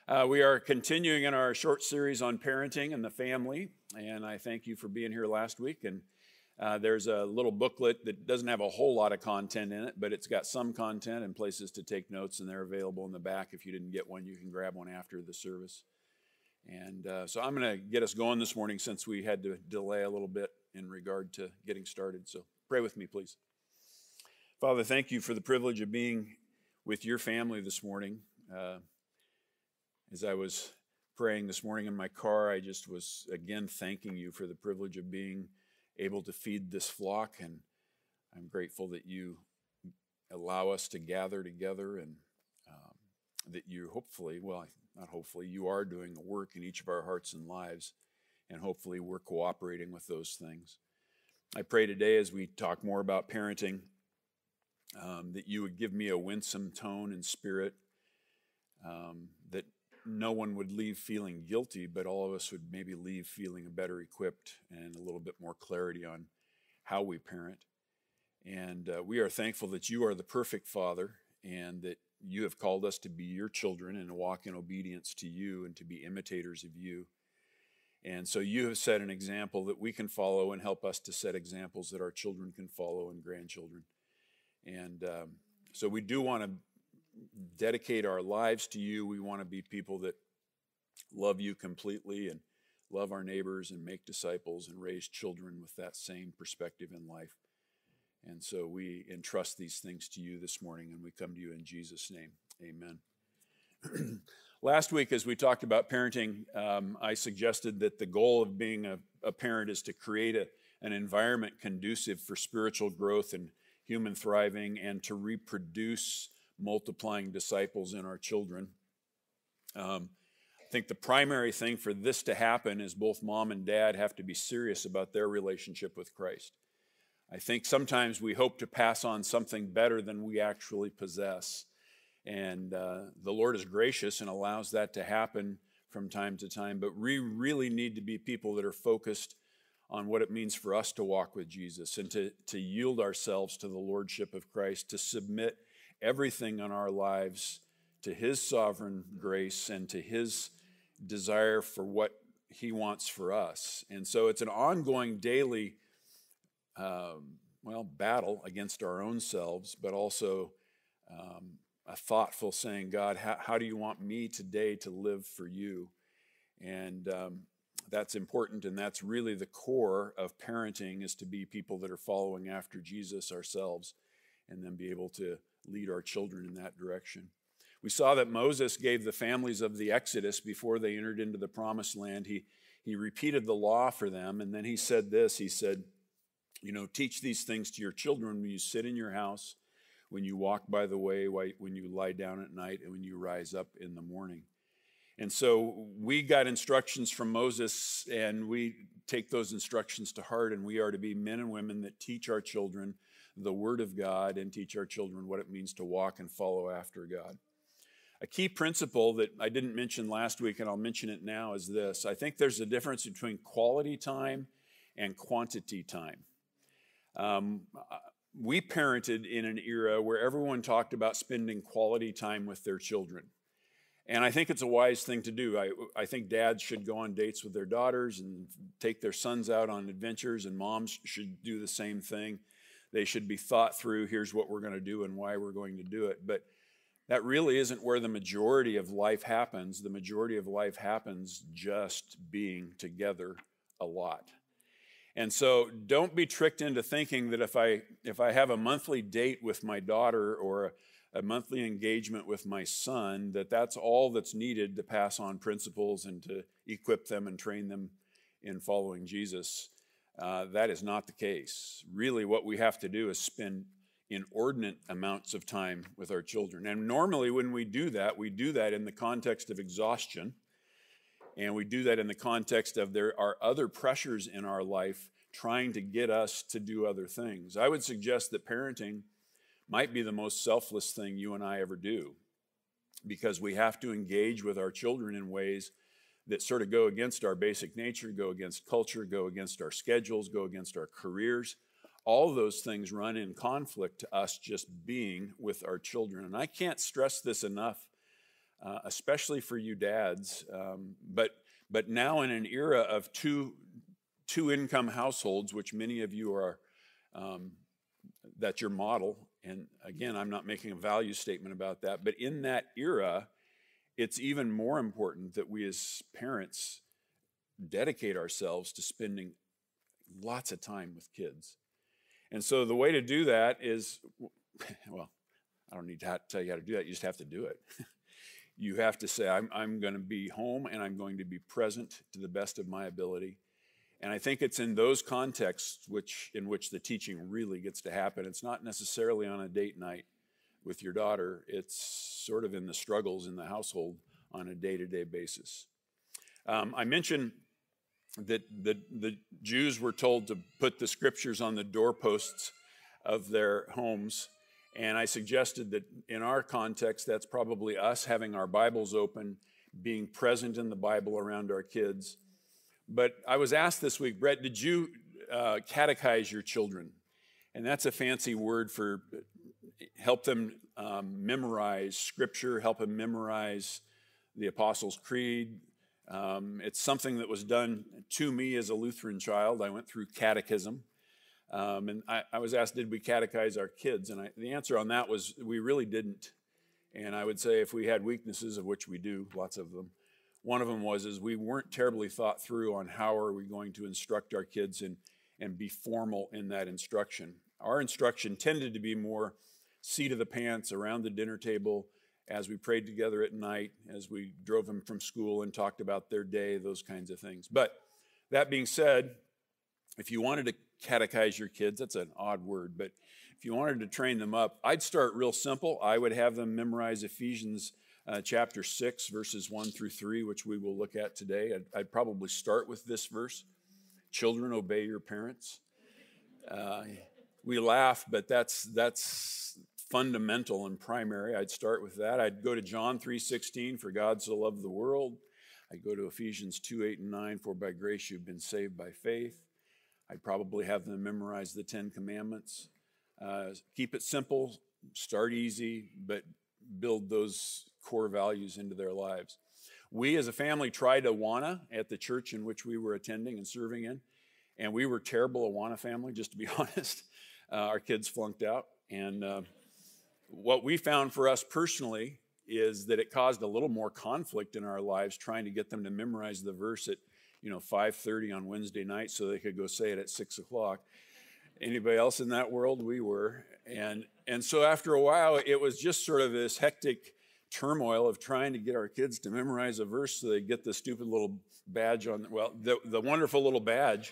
We are continuing in our short series on parenting and the family, and I thank you for being here last week. And there's a little booklet that doesn't have a whole lot of content in it, but it's got some content and places to take notes, and they're available in the back. If you didn't get one, you can grab one after the service. And so I'm going to get us going this morning since we had to delay a little bit in regard to getting started. So pray with me, please. Father, thank you for the privilege of being with your family this morning. As I was praying this morning in my car, I just was again thanking you for the privilege of being able to feed this flock, and I'm grateful that you allow us to gather together, and that you you are doing a work in each of our hearts and lives, and hopefully we're cooperating with those things. I pray today as we talk more about parenting that you would give me a winsome tone and spirit, that no one would leave feeling guilty, but all of us would maybe leave feeling better equipped and a little bit more clarity on how we parent. And we are thankful that you are the perfect Father and that you have called us to be your children and to walk in obedience to you and to be imitators of you. And so you have set an example that we can follow and help us to set examples that our children can follow and grandchildren. And so we do want to dedicate our lives to you. We want to be people that love you completely and love our neighbors and make disciples and raise children with that same perspective in life. And so we entrust these things to you this morning, and we come to you in Jesus' name. Amen. Last week, as we talked about parenting, I suggested that the goal of being a parent is to create an environment conducive for spiritual growth and human thriving, and to reproduce multiplying disciples in our children. I think the primary thing for this to happen is both mom and dad have to be serious about their relationship with Christ. I think sometimes we hope to pass on something better than we actually possess. And the Lord is gracious and allows that to happen from time to time. But we really need to be people that are focused on what it means for us to walk with Jesus and to yield ourselves to the Lordship of Christ, to submit everything in our lives to His sovereign grace and to His desire for what He wants for us. And so it's an ongoing daily battle against our own selves, but also a thoughtful saying, God, how do you want me today to live for you? And that's important, and that's really the core of parenting, is to be people that are following after Jesus ourselves and then be able to lead our children in that direction. We saw that Moses gave the families of the Exodus, before they entered into the promised land, he repeated the law for them, and then he said this, he said, teach these things to your children when you sit in your house, when you walk by the way, when you lie down at night, and when you rise up in the morning. And so we got instructions from Moses, and we take those instructions to heart, and we are to be men and women that teach our children the Word of God and teach our children what it means to walk and follow after God. A key principle that I didn't mention last week, and I'll mention it now, is this. I think there's a difference between quality time and quantity time. We parented in an era where everyone talked about spending quality time with their children. And I think it's a wise thing to do. I think dads should go on dates with their daughters and take their sons out on adventures, and moms should do the same thing. They should be thought through, here's what we're going to do and why we're going to do it. But that really isn't where the majority of life happens. The majority of life happens just being together a lot. And so don't be tricked into thinking that if I have a monthly date with my daughter or a monthly engagement with my son, that's all that's needed to pass on principles and to equip them and train them in following Jesus. That is not the case. Really, what we have to do is spend inordinate amounts of time with our children. And normally when we do that in the context of exhaustion, and we do that in the context of there are other pressures in our life trying to get us to do other things. I would suggest that parenting might be the most selfless thing you and I ever do, because we have to engage with our children in ways that sort of go against our basic nature, go against culture, go against our schedules, go against our careers. All those things run in conflict to us just being with our children. And I can't stress this enough especially for you dads. But now in an era of two income households, which many of you are, that's your model. And again, I'm not making a value statement about that, but in that era, it's even more important that we as parents dedicate ourselves to spending lots of time with kids. And so the way to do that is, well, I don't need to tell you how to do that. You just have to do it. You have to say, I'm going to be home and I'm going to be present to the best of my ability. And I think it's in those contexts in which the teaching really gets to happen. It's not necessarily on a date night with your daughter. It's sort of in the struggles in the household on a day-to-day basis. I mentioned that the Jews were told to put the scriptures on the doorposts of their homes. And I suggested that in our context, that's probably us having our Bibles open, being present in the Bible around our kids. But I was asked this week, Brett, did you catechize your children? And that's a fancy word for help them memorize Scripture, help them memorize the Apostles' Creed. It's something that was done to me as a Lutheran child. I went through catechism. And I was asked, did we catechize our kids? And the answer on that was, we really didn't. And I would say if we had weaknesses, of which we do, lots of them, one of them was we weren't terribly thought through on how are we going to instruct our kids and be formal in that instruction. Our instruction tended to be more seat of the pants around the dinner table as we prayed together at night, as we drove them from school and talked about their day, those kinds of things. But that being said, if you wanted to catechize your kids, that's an odd word, but if you wanted to train them up, I'd start real simple. I would have them memorize Ephesians chapter 6, verses 1 through 3, which we will look at today. I'd probably start with this verse: children, obey your parents. We laugh, but that's fundamental and primary. I'd start with that. I'd go to John 3:16, for God so loved the world. I'd go to Ephesians 2:8 and 9, for by grace you've been saved by faith. I'd probably have them memorize the 10 Commandments. Keep it simple, start easy, but build those core values into their lives. We as a family tried Awana at the church in which we were attending and serving in, and we were terrible Awana family, just to be honest. Our kids flunked out, and what we found for us personally is that it caused a little more conflict in our lives trying to get them to memorize the verse at 5:30 on Wednesday night so they could go say it at 6 o'clock. Anybody else in that world? We were. And so after a while, it was just sort of this hectic turmoil of trying to get our kids to memorize a verse so they get the stupid little badge on, well, the wonderful little badge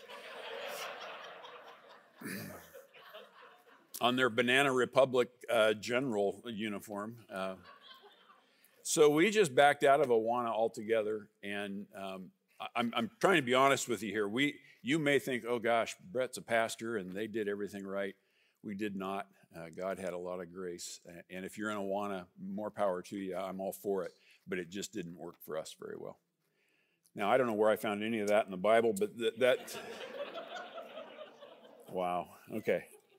on their Banana Republic general uniform. So we just backed out of Awana altogether, and I'm trying to be honest with you here. You may think, oh gosh, Brett's a pastor and they did everything right. We did not. God had a lot of grace. And if you're in Awana, more power to you. I'm all for it. But it just didn't work for us very well. Now, I don't know where I found any of that in the Bible, but that wow, okay.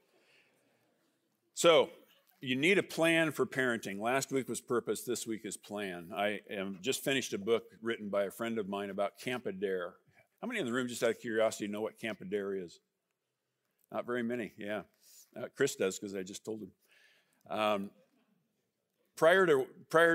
So, you need a plan for parenting. Last week was purpose, this week is plan. I just finished a book written by a friend of mine about Camp Adair. How many in the room, just out of curiosity, know what Camp Adair is? Not very many, yeah. Chris does, because I just told him. Prior to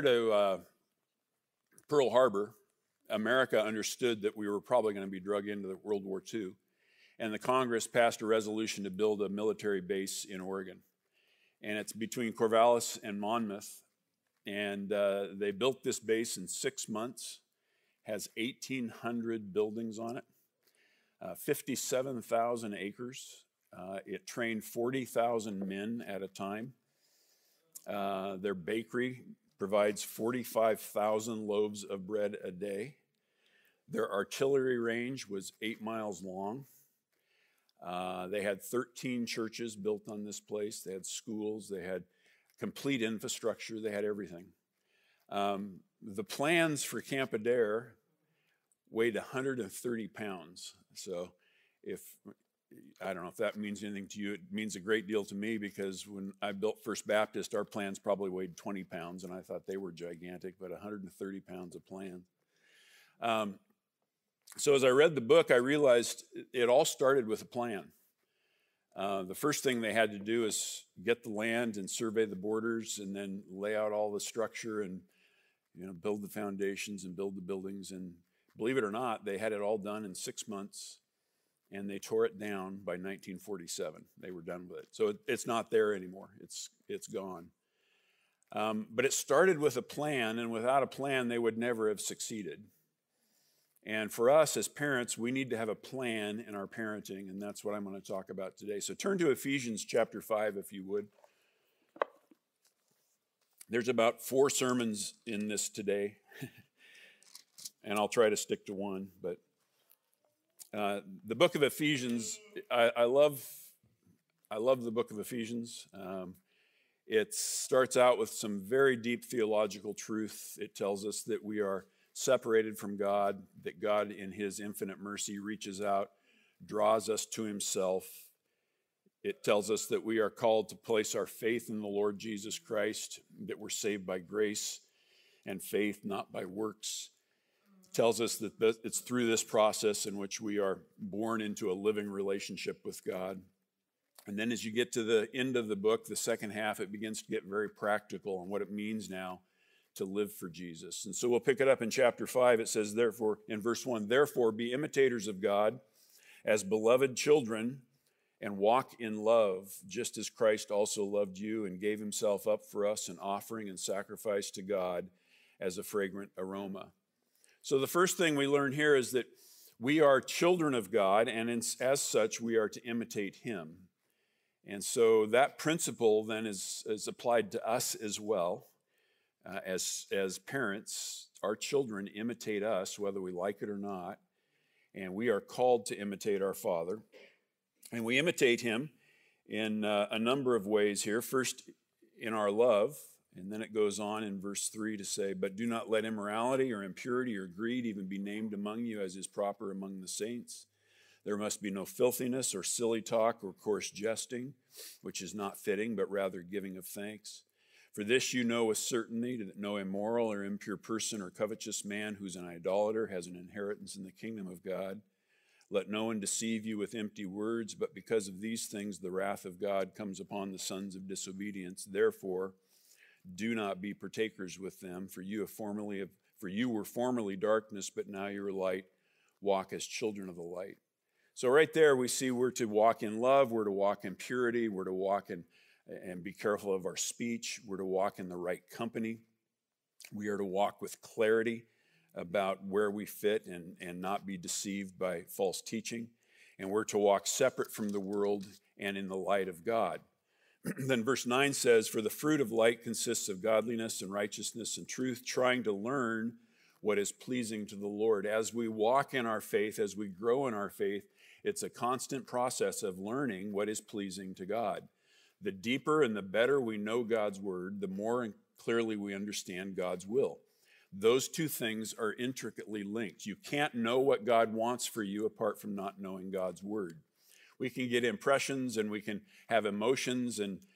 Pearl Harbor, America understood that we were probably going to be drug into World War II, and the Congress passed a resolution to build a military base in Oregon. And it's between Corvallis and Monmouth, and they built this base in 6 months, has 1,800 buildings on it, 57,000 acres. It trained 40,000 men at a time. Their bakery provides 45,000 loaves of bread a day. Their artillery range was 8 miles long. They had 13 churches built on this place. They had schools. They had complete infrastructure. They had everything. The plans for Camp Adair weighed 130 pounds. So if I don't know if that means anything to you. It means a great deal to me because when I built First Baptist, our plans probably weighed 20 pounds, and I thought they were gigantic, but 130 pounds of plans. So as I read the book, I realized it all started with a plan. The first thing they had to do is get the land and survey the borders and then lay out all the structure and build the foundations and build the buildings. And believe it or not, they had it all done in 6 months, and they tore it down by 1947. They were done with it. So it's not there anymore. It's gone. But it started with a plan, and without a plan, they would never have succeeded. And for us as parents, we need to have a plan in our parenting, and that's what I'm going to talk about today. So turn to Ephesians chapter 5, if you would. There's about 4 sermons in this today, and I'll try to stick to one. But the book of Ephesians, I love the book of Ephesians. It starts out with some very deep theological truth. It tells us that we are separated from God, that God in his infinite mercy reaches out, draws us to himself. It tells us that we are called to place our faith in the Lord Jesus Christ, that we're saved by grace and faith, not by works. It tells us that it's through this process in which we are born into a living relationship with God. And then as you get to the end of the book, the second half, it begins to get very practical on what it means now to live for Jesus. And so we'll pick it up in chapter 5. It says, therefore, in verse 1, therefore be imitators of God as beloved children and walk in love, just as Christ also loved you and gave himself up for us, an offering and sacrifice to God as a fragrant aroma. So the first thing we learn here is that we are children of God, and as such, we are to imitate him. And so that principle then is applied to us as well. As parents, our children imitate us, whether we like it or not, and we are called to imitate our Father. And we imitate him in a number of ways here. First, in our love, and then it goes on in verse 3 to say, but do not let immorality or impurity or greed even be named among you as is proper among the saints. There must be no filthiness or silly talk or coarse jesting, which is not fitting, but rather giving of thanks. For this you know with certainty, that no immoral or impure person or covetous man who's an idolater has an inheritance in the kingdom of God. Let no one deceive you with empty words, but because of these things the wrath of God comes upon the sons of disobedience. Therefore, do not be partakers with them, for you were formerly darkness, but now you are light. Walk as children of the light. So right there we see we're to walk in love, we're to walk in purity, we're to walk in and be careful of our speech. We're to walk in the right company. We are to walk with clarity about where we fit and not be deceived by false teaching. And we're to walk separate from the world and in the light of God. Then verse 9 says, for the fruit of light consists of godliness and righteousness and truth, trying to learn what is pleasing to the Lord. As we walk in our faith, as we grow in our faith, it's a constant process of learning what is pleasing to God. The deeper and the better we know God's word, the more clearly we understand God's will. Those two things are intricately linked. You can't know what God wants for you apart from not knowing God's word. We can get impressions and we can have emotions,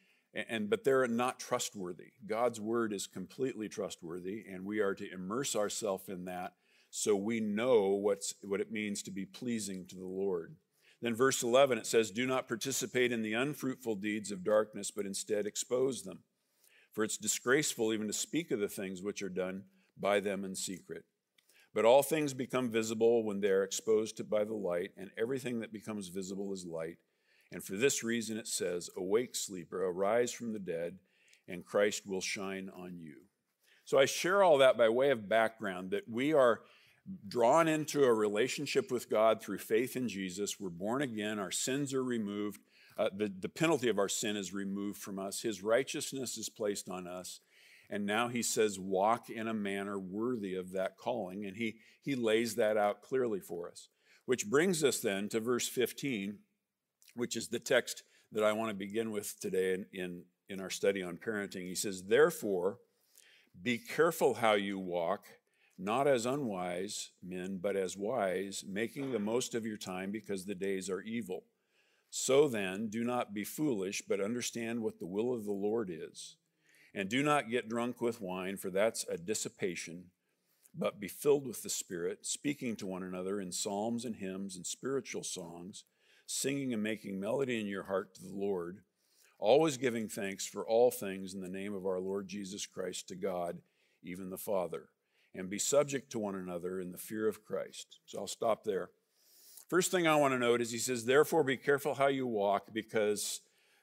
but they're not trustworthy. God's word is completely trustworthy, and we are to immerse ourselves in that so we know what it means to be pleasing to the Lord. Then verse 11, it says, do not participate in the unfruitful deeds of darkness, but instead expose them. For it's disgraceful even to speak of the things which are done by them in secret. But all things become visible when they are exposed by the light, and everything that becomes visible is light. And for this reason it says, awake, sleeper, arise from the dead, and Christ will shine on you. So I share all that by way of background, that we are drawn into a relationship with God through faith in Jesus. We're born again. Our sins are removed. The penalty of our sin is removed from us. His righteousness is placed on us. And now he says, walk in a manner worthy of that calling. And he lays that out clearly for us. Which brings us then to verse 15, which is the text that I want to begin with today in our study on parenting. He says, therefore, be careful how you walk, not as unwise men, but as wise, making the most of your time because the days are evil. So then, do not be foolish, but understand what the will of the Lord is. And do not get drunk with wine, for that's a dissipation, but be filled with the Spirit, speaking to one another in psalms and hymns and spiritual songs, singing and making melody in your heart to the Lord, always giving thanks for all things in the name of our Lord Jesus Christ to God, even the Father. And be subject to one another in the fear of Christ. So I'll stop there. First thing I want to note is he says, therefore be careful how you walk, because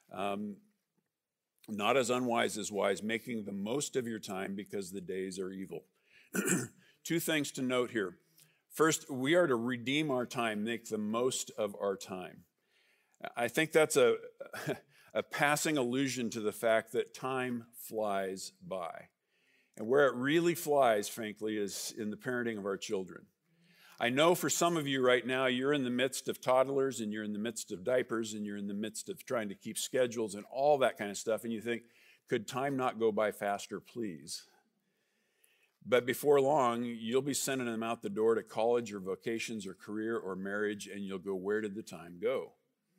not as unwise as wise, making the most of your time because the days are evil. Two things to note here. First, we are to redeem our time, make the most of our time. I think that's a passing allusion to the fact that time flies by. And where it really flies, frankly, is in the parenting of our children. I know for some of you right now, you're in the midst of toddlers and you're in the midst of diapers and you're in the midst of trying to keep schedules and all that kind of stuff. And you think, could time not go by faster, please? But before long, you'll be sending them out the door to college or vocations or career or marriage, and you'll go, where did the time go?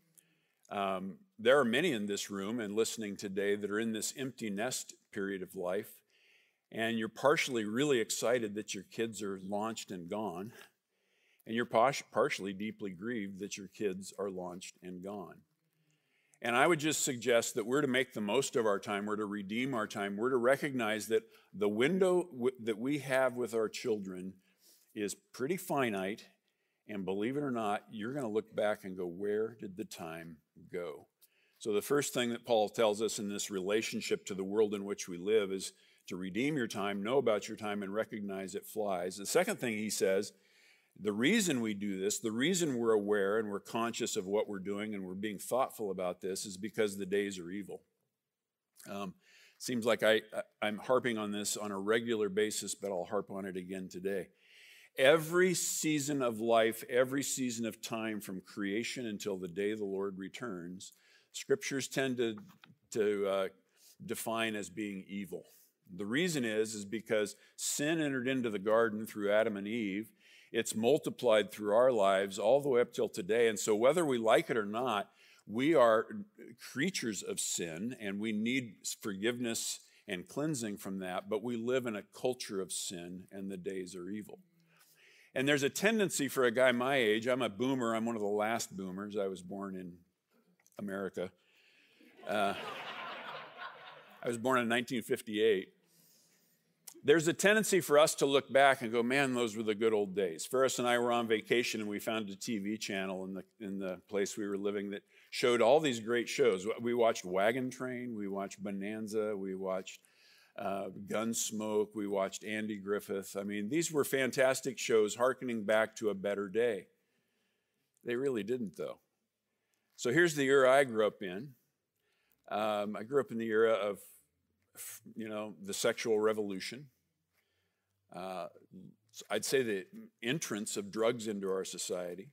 There are many in this room and listening today that are in this empty nest period of life, and you're partially really excited that your kids are launched and gone, and you're partially deeply grieved that your kids are launched and gone. And I would just suggest that we're to make the most of our time, we're to redeem our time, we're to recognize that the window that we have with our children is pretty finite, and believe it or not, you're going to look back and go, where did the time go? So the first thing that Paul tells us in this relationship to the world in which we live is to redeem your time, know about your time, and recognize it flies. The second thing he says, the reason we do this, the reason we're aware and we're conscious of what we're doing and we're being thoughtful about this is because the days are evil. Seems like I'm harping on this on a regular basis, but I'll harp on it again today. Every season of life, every season of time from creation until the day the Lord returns, scriptures tend to define as being evil. The reason is because sin entered into the garden through Adam and Eve. It's multiplied through our lives all the way up till today. And so whether we like it or not, we are creatures of sin and we need forgiveness and cleansing from that, but we live in a culture of sin and the days are evil. And there's a tendency for a guy my age, I'm a boomer, I'm one of the last boomers, I was born in America. I was born in 1958. There's a tendency for us to look back and go, man, those were the good old days. Ferris and I were on vacation and we found a TV channel in the place we were living that showed all these great shows. We watched Wagon Train, we watched Bonanza, we watched Gunsmoke, we watched Andy Griffith. I mean, these were fantastic shows hearkening back to a better day. They really didn't, though. So here's the era I grew up in. I grew up in the era of, the sexual revolution. I'd say the entrance of drugs into our society.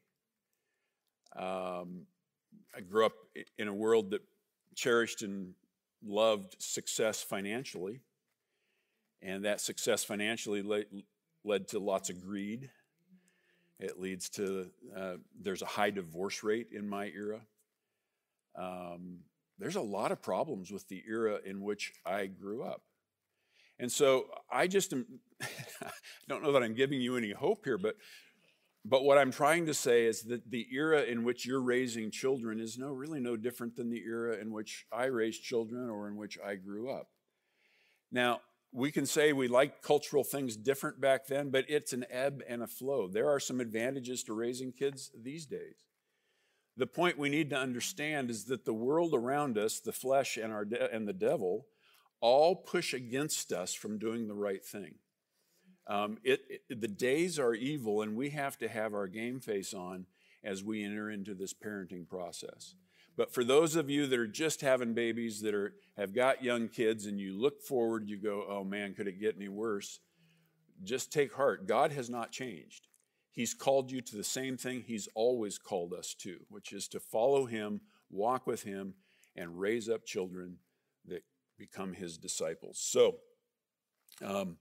I grew up in a world that cherished and loved success financially, and that success financially led to lots of greed. It leads to, there's a high divorce rate in my era. There's a lot of problems with the era in which I grew up. And so I just I don't know that I'm giving you any hope here, but what I'm trying to say is that the era in which you're raising children is really no different than the era in which I raised children or in which I grew up. Now, we can say we like cultural things different back then, but it's an ebb and a flow. There are some advantages to raising kids these days. The point we need to understand is that the world around us, the flesh and the devil, all push against us from doing the right thing. The days are evil, and we have to have our game face on as we enter into this parenting process. But for those of you that are just having babies, that have got young kids, and you look forward, you go, oh man, could it get any worse? Just take heart. God has not changed. He's called you to the same thing he's always called us to, which is to follow him, walk with him, and raise up children that become his disciples. So,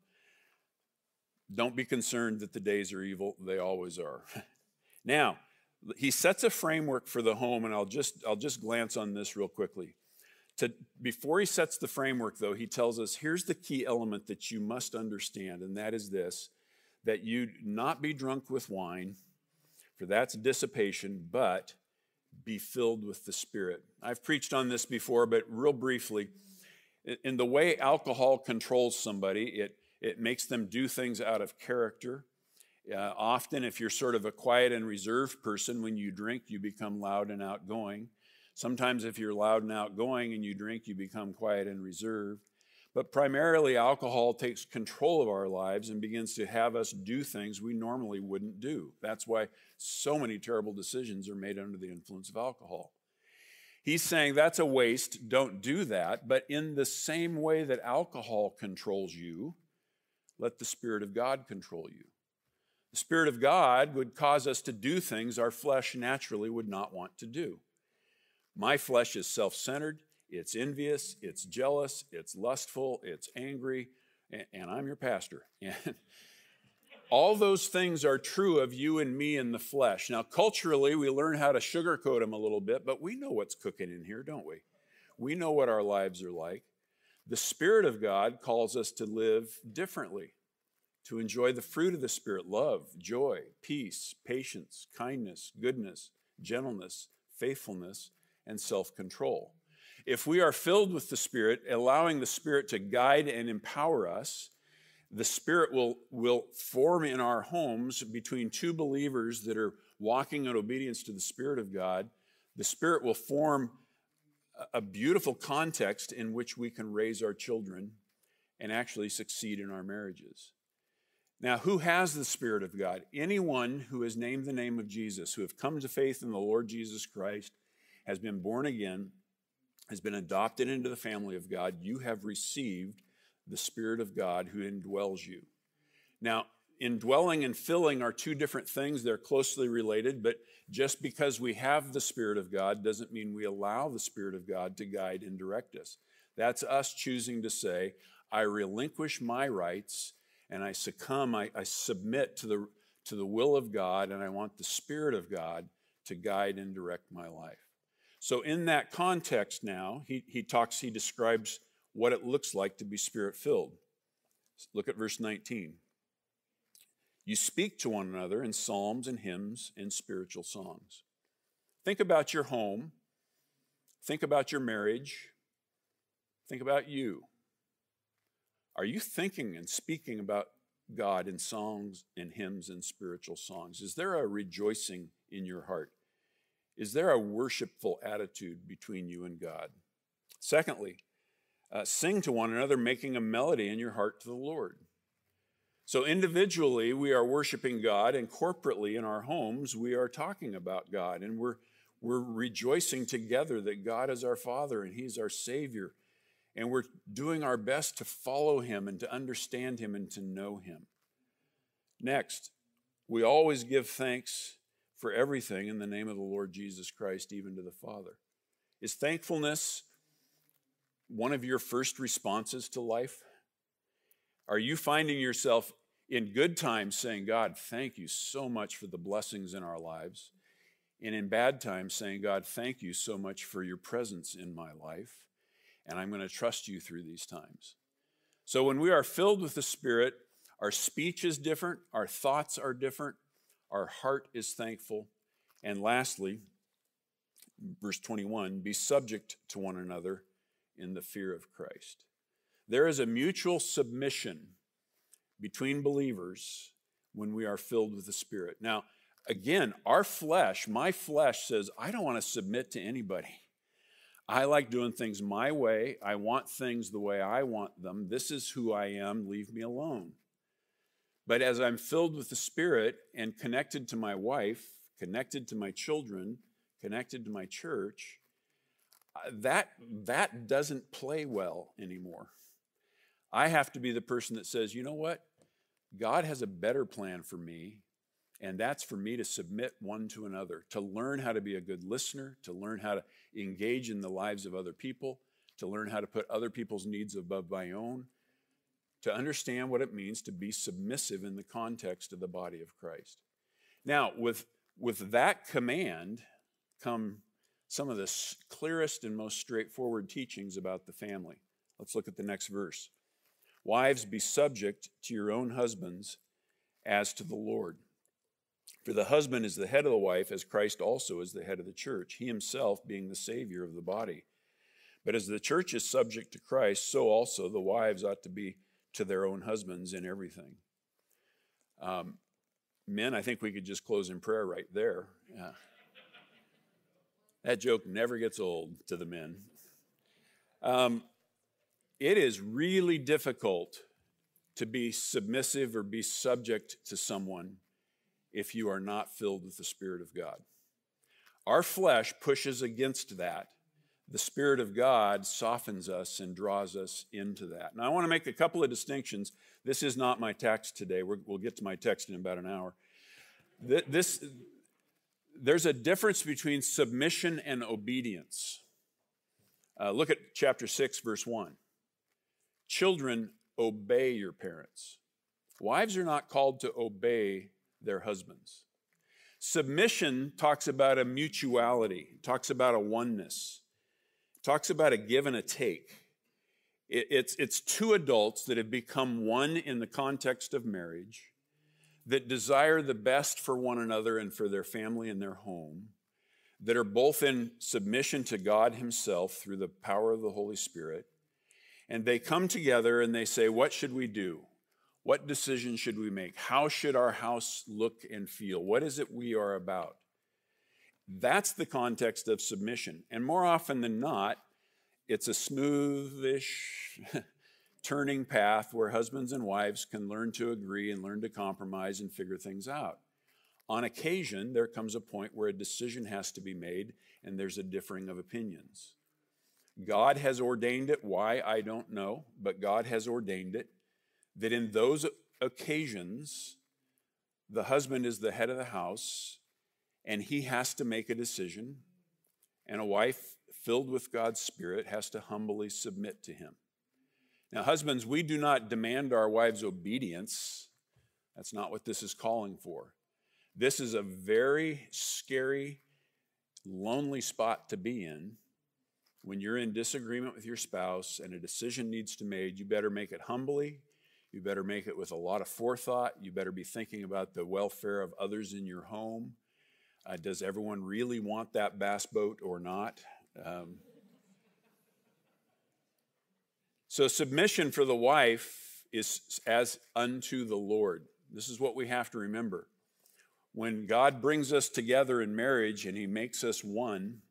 don't be concerned that the days are evil. They always are. Now, He sets a framework for the home, and I'll just glance on this real quickly. Before he sets the framework, though, he tells us, here's the key element that you must understand, and that is this, that you not be drunk with wine, for that's dissipation, but be filled with the Spirit. I've preached on this before, but real briefly, in the way alcohol controls somebody, it makes them do things out of character. Often, if you're sort of a quiet and reserved person, when you drink, you become loud and outgoing. Sometimes if you're loud and outgoing and you drink, you become quiet and reserved. But primarily, alcohol takes control of our lives and begins to have us do things we normally wouldn't do. That's why so many terrible decisions are made under the influence of alcohol. He's saying that's a waste, don't do that. But in the same way that alcohol controls you, let the Spirit of God control you. The Spirit of God would cause us to do things our flesh naturally would not want to do. My flesh is self-centered, it's envious, it's jealous, it's lustful, it's angry, and I'm your pastor. And all those things are true of you and me in the flesh. Now, culturally, we learn how to sugarcoat them a little bit, but we know what's cooking in here, don't we? We know what our lives are like. The Spirit of God calls us to live differently, to enjoy the fruit of the Spirit: love, joy, peace, patience, kindness, goodness, gentleness, faithfulness, and self-control. If we are filled with the Spirit, allowing the Spirit to guide and empower us, the Spirit will form in our homes between two believers that are walking in obedience to the Spirit of God. The Spirit will form a beautiful context in which we can raise our children and actually succeed in our marriages. Now, who has the Spirit of God? Anyone who has named the name of Jesus, who have come to faith in the Lord Jesus Christ, has been born again, has been adopted into the family of God, you have received the Spirit of God who indwells you. Now, indwelling and filling are two different things. They're closely related, but just because we have the Spirit of God doesn't mean we allow the Spirit of God to guide and direct us. That's us choosing to say, I relinquish my rights and I succumb, I submit to the will of God, and I want the Spirit of God to guide and direct my life. So in that context now, he describes what it looks like to be Spirit-filled. Look at verse 19. You speak to one another in psalms and hymns and spiritual songs. Think about your home. Think about your marriage. Think about you. Are you thinking and speaking about God in songs and hymns and spiritual songs? Is there a rejoicing in your heart? Is there a worshipful attitude between you and God? Secondly, sing to one another, making a melody in your heart to the Lord. So individually, we are worshiping God, and corporately in our homes, we are talking about God, and we're rejoicing together that God is our Father and He's our Savior, and we're doing our best to follow Him and to understand Him and to know Him. Next, we always give thanks for everything in the name of the Lord Jesus Christ, even to the Father. Is thankfulness one of your first responses to life? Are you finding yourself in good times saying, God, thank you so much for the blessings in our lives, and in bad times saying, God, thank you so much for your presence in my life, and I'm going to trust you through these times? So when we are filled with the Spirit, our speech is different, our thoughts are different, our heart is thankful. And lastly, verse 21, be subject to one another in the fear of Christ. There is a mutual submission between believers when we are filled with the Spirit. Now, again, my flesh says, I don't want to submit to anybody. I like doing things my way. I want things the way I want them. This is who I am. Leave me alone. But as I'm filled with the Spirit and connected to my wife, connected to my children, connected to my church, that doesn't play well anymore. I have to be the person that says, you know what? God has a better plan for me, and that's for me to submit one to another, to learn how to be a good listener, to learn how to engage in the lives of other people, to learn how to put other people's needs above my own, to understand what it means to be submissive in the context of the body of Christ. Now, with with that command come some of the clearest and most straightforward teachings about the family. Let's look at the next verse. Wives, be subject to your own husbands as to the Lord. For the husband is the head of the wife, as Christ also is the head of the church, he himself being the Savior of the body. But as the church is subject to Christ, so also the wives ought to be to their own husbands in everything. Men, I think we could just close in prayer right there. Yeah. That joke never gets old to the men. It is really difficult to be submissive or be subject to someone if you are not filled with the Spirit of God. Our flesh pushes against that. The Spirit of God softens us and draws us into that. Now, I want to make a couple of distinctions. This is not my text today. We'll get to my text in about an hour. There's a difference between submission and obedience. Look at chapter 6, verse 1. Children, obey your parents. Wives are not called to obey their husbands. Submission talks about a mutuality, talks about a oneness, talks about a give and a take. It's two adults that have become one in the context of marriage, that desire the best for one another and for their family and their home, that are both in submission to God himself through the power of the Holy Spirit. And they come together and they say, what should we do? What decision should we make? How should our house look and feel? What is it we are about? That's the context of submission. And more often than not, it's a smoothish turning path where husbands and wives can learn to agree and learn to compromise and figure things out. On occasion, there comes a point where a decision has to be made and there's a differing of opinions. God has ordained it. Why, I don't know, but God has ordained it, that in those occasions, the husband is the head of the house and he has to make a decision, and a wife filled with God's Spirit has to humbly submit to him. Now, husbands, we do not demand our wives' obedience. That's not what this is calling for. This is a very scary, lonely spot to be in. When you're in disagreement with your spouse and a decision needs to be made, you better make it humbly. You better make it with a lot of forethought. You better be thinking about the welfare of others in your home. Does everyone really want that bass boat or not? So submission for the wife is as unto the Lord. This is what we have to remember. When God brings us together in marriage and he makes us one,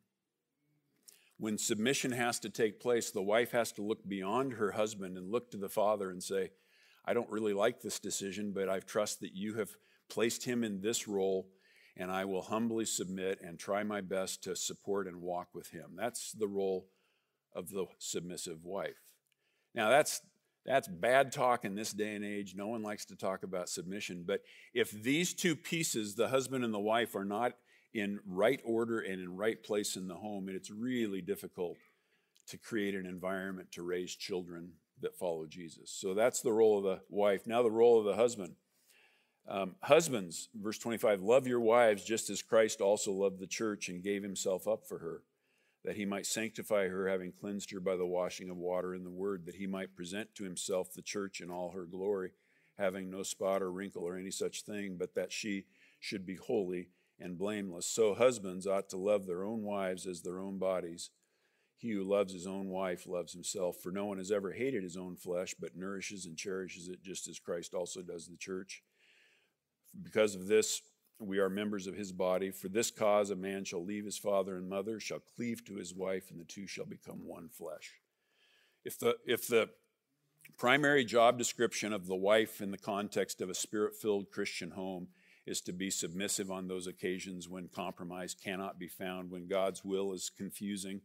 when submission has to take place, the wife has to look beyond her husband and look to the father and say, I don't really like this decision, but I trust that you have placed him in this role, and I will humbly submit and try my best to support and walk with him. That's the role of the submissive wife. Now, that's bad talk in this day and age. No one likes to talk about submission. But if these two pieces, the husband and the wife, are not in right order and in right place in the home, it's really difficult to create an environment to raise children that follow Jesus. So that's the role of the wife. Now the role of the husband. Husbands, verse 25, love your wives just as Christ also loved the church and gave himself up for her, that he might sanctify her, having cleansed her by the washing of water in the word, that he might present to himself the church in all her glory, having no spot or wrinkle or any such thing, but that she should be holy and blameless. So husbands ought to love their own wives as their own bodies. He who loves his own wife loves himself, for no one has ever hated his own flesh, but nourishes and cherishes it, just as Christ also does the church. Because of this, we are members of his body. For this cause, a man shall leave his father and mother, shall cleave to his wife, and the two shall become one flesh. If the primary job description of the wife in the context of a spirit-filled Christian home is to be submissive on those occasions when compromise cannot be found, when God's will is confusing,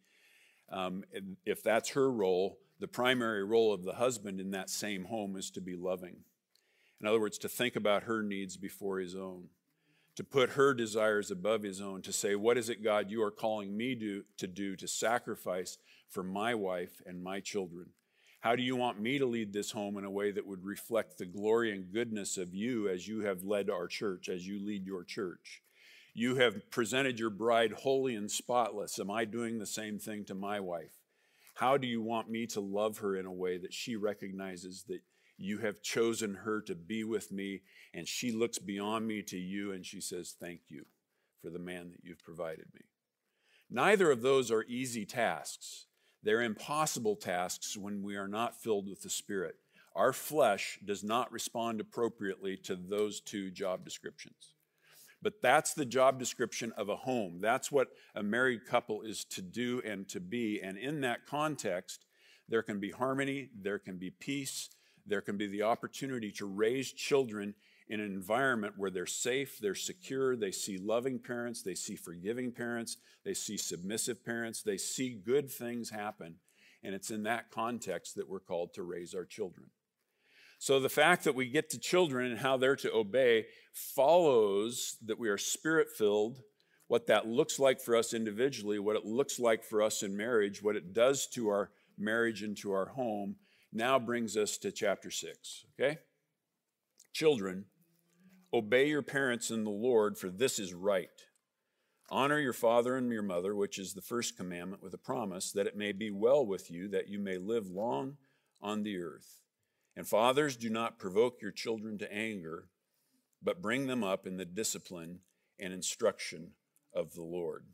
if that's her role, the primary role of the husband in that same home is to be loving. In other words, to think about her needs before his own, to put her desires above his own, to say, what is it, God, you are calling me to do, to sacrifice for my wife and my children? How do you want me to lead this home in a way that would reflect the glory and goodness of you as you have led our church, as you lead your church? You have presented your bride holy and spotless. Am I doing the same thing to my wife? How do you want me to love her in a way that she recognizes that you have chosen her to be with me, and she looks beyond me to you and she says, thank you for the man that you've provided me. Neither of those are easy tasks. They're impossible tasks when we are not filled with the Spirit. Our flesh does not respond appropriately to those two job descriptions. But that's the job description of a home. That's what a married couple is to do and to be. And in that context, there can be harmony, there can be peace, there can be the opportunity to raise children in an environment where they're safe, they're secure, they see loving parents, they see forgiving parents, they see submissive parents, they see good things happen. And it's in that context that we're called to raise our children. So the fact that we get to children and how they're to obey follows that we are Spirit-filled, what that looks like for us individually, what it looks like for us in marriage, what it does to our marriage and to our home, now brings us to chapter 6, okay? Children, obey your parents in the Lord, for this is right. Honor your father and your mother, which is the first commandment, with a promise that it may be well with you, that you may live long on the earth. And fathers, do not provoke your children to anger, but bring them up in the discipline and instruction of the Lord.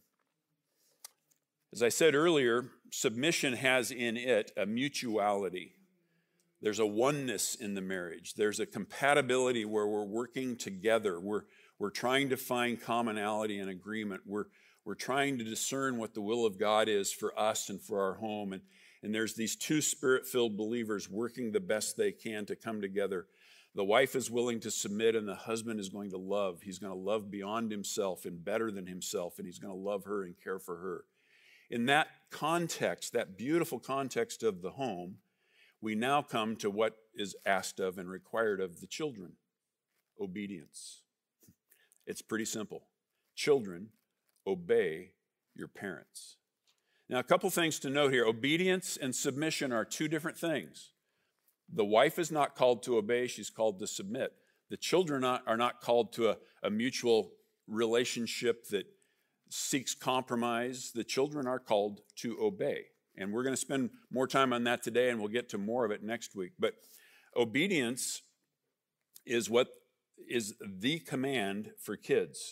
As I said earlier, submission has in it a mutuality. There's a oneness in the marriage. There's a compatibility where we're working together. We're trying to find commonality and agreement. We're trying to discern what the will of God is for us and for our home. And there's these two Spirit-filled believers working the best they can to come together. The wife is willing to submit, and the husband is going to love. He's going to love beyond himself and better than himself, and he's going to love her and care for her. In that context, that beautiful context of the home, we now come to what is asked of and required of the children: obedience. It's pretty simple. Children, obey your parents. Now, a couple things to note here. Obedience and submission are two different things. The wife is not called to obey, she's called to submit. The children are not called to a mutual relationship that seeks compromise. The children are called to obey. And we're going to spend more time on that today, and we'll get to more of it next week. But obedience is what is the command for kids.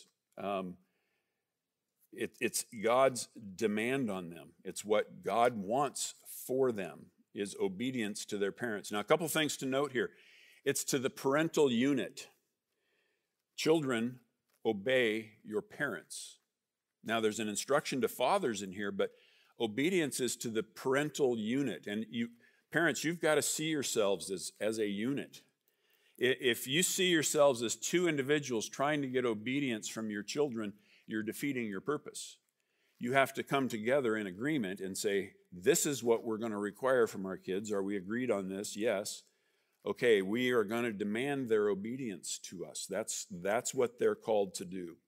It's God's demand on them. It's what God wants for them, is obedience to their parents. Now, a couple things to note here. It's to the parental unit. Children, obey your parents. Now, there's an instruction to fathers in here, but obedience is to the parental unit. And parents, you've got to see yourselves as a unit. If you see yourselves as two individuals trying to get obedience from your children, you're defeating your purpose. You have to come together in agreement and say, this is what we're going to require from our kids. Are we agreed on this? Yes. Okay, we are going to demand their obedience to us. That's what they're called to do.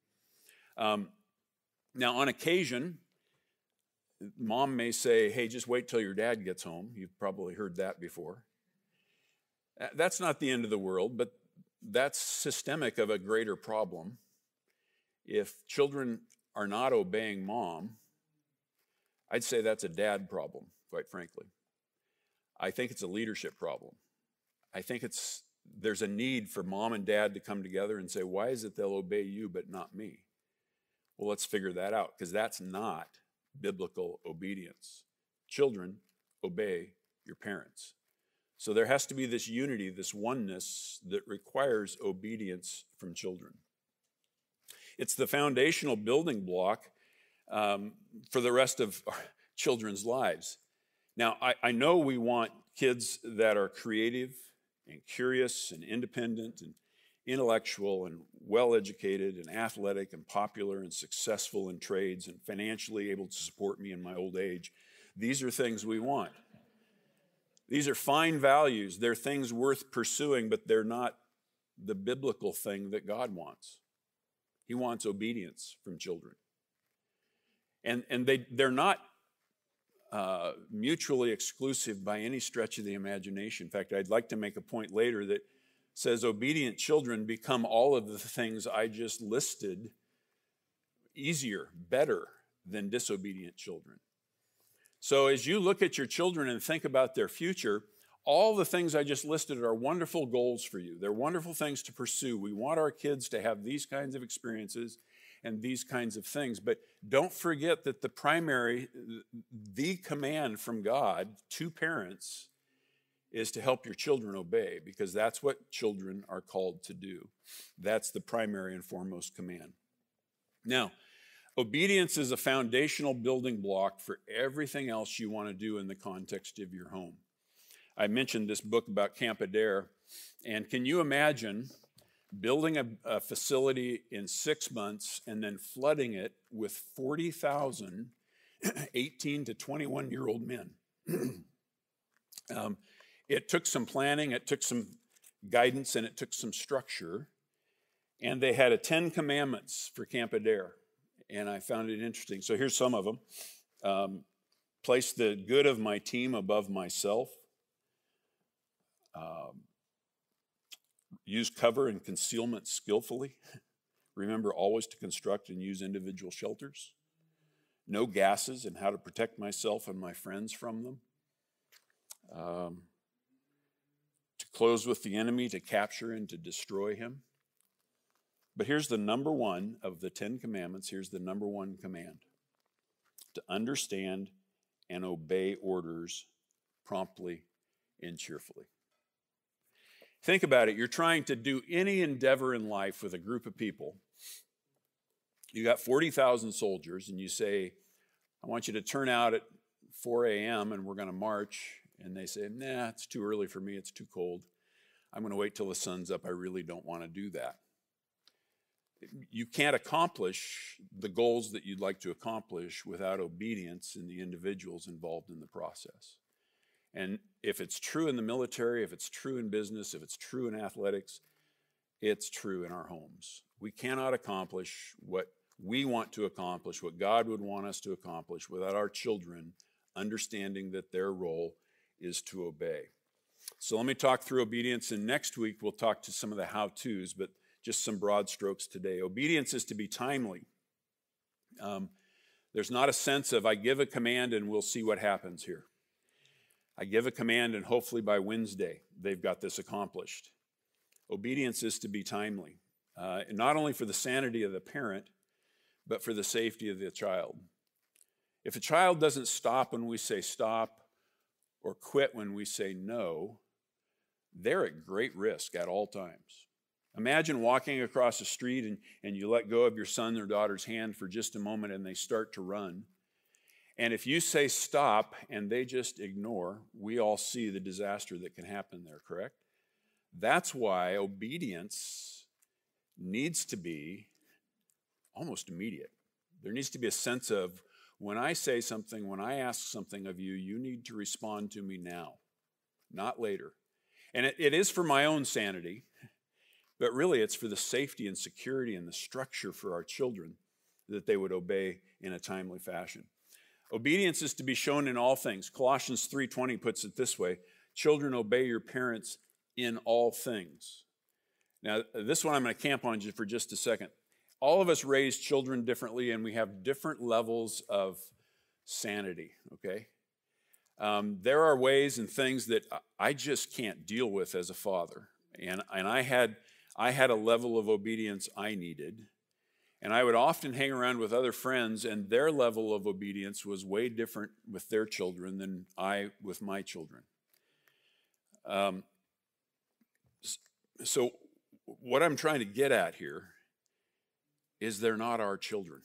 Now, on occasion, mom may say, hey, just wait till your dad gets home. You've probably heard that before. That's not the end of the world, but that's systemic of a greater problem. If children are not obeying mom, I'd say that's a dad problem, quite frankly. I think it's a leadership problem. I think there's a need for mom and dad to come together and say, why is it they'll obey you but not me? Well, let's figure that out, because that's not biblical obedience. Children, obey your parents. So there has to be this unity, this oneness that requires obedience from children. It's the foundational building block for the rest of our children's lives. Now, I know we want kids that are creative and curious and independent and intellectual and well-educated and athletic and popular and successful in trades and financially able to support me in my old age. These are things we want. These are fine values. They're things worth pursuing, but they're not the biblical thing that God wants. He wants obedience from children. And they're not mutually exclusive by any stretch of the imagination. In fact, I'd like to make a point later that says obedient children become all of the things I just listed easier, better than disobedient children. So as you look at your children and think about their future, all the things I just listed are wonderful goals for you. They're wonderful things to pursue. We want our kids to have these kinds of experiences and these kinds of things. But don't forget that the command from God to parents is to help your children obey, because that's what children are called to do. That's the primary and foremost command. Now, obedience is a foundational building block for everything else you want to do in the context of your home. I mentioned this book about Camp Adair, and can you imagine building a facility in 6 months and then flooding it with 40,000 18 to 21-year-old men? It took some planning, it took some guidance, and it took some structure. And they had a 10 commandments for Camp Adair, and I found it interesting. So here's some of them. Place the good of my team above myself. Use cover and concealment skillfully. Remember always to construct and use individual shelters. No gases and how to protect myself and my friends from them. To close with the enemy, to capture and to destroy him. But here's the number one of the 10 commandments. Here's the number one command: to understand and obey orders promptly and cheerfully. Think about it. You're trying to do any endeavor in life with a group of people. You got 40,000 soldiers, and you say, I want you to turn out at 4 a.m. and we're going to march. And they say, nah, it's too early for me. It's too cold. I'm going to wait till the sun's up. I really don't want to do that. You can't accomplish the goals that you'd like to accomplish without obedience in the individuals involved in the process. And if it's true in the military, if it's true in business, if it's true in athletics, it's true in our homes. We cannot accomplish what we want to accomplish, what God would want us to accomplish, without our children understanding that their role is to obey. So let me talk through obedience, and next week we'll talk to some of the how-tos, but just some broad strokes today. Obedience is to be timely. There's not a sense of I give a command and we'll see what happens here. I give a command and hopefully by Wednesday they've got this accomplished. Obedience is to be timely, not only for the sanity of the parent, but for the safety of the child. If a child doesn't stop when we say stop or quit when we say no, they're at great risk at all times. Imagine walking across the street and you let go of your son or daughter's hand for just a moment and they start to run. And if you say stop and they just ignore, we all see the disaster that can happen there, correct? That's why obedience needs to be almost immediate. There needs to be a sense of, when I say something, when I ask something of you, you need to respond to me now, not later. And it is for my own sanity, but really it's for the safety and security and the structure for our children, that they would obey in a timely fashion. Obedience is to be shown in all things. Colossians 3:20 puts it this way: children, obey your parents in all things. Now, this one I'm going to camp on for just a second. All of us raise children differently, and we have different levels of sanity, okay? There are ways and things that I just can't deal with as a father. And I had a level of obedience I needed. And I would often hang around with other friends, and their level of obedience was way different with their children than I with my children. So what I'm trying to get at here is they're not our children.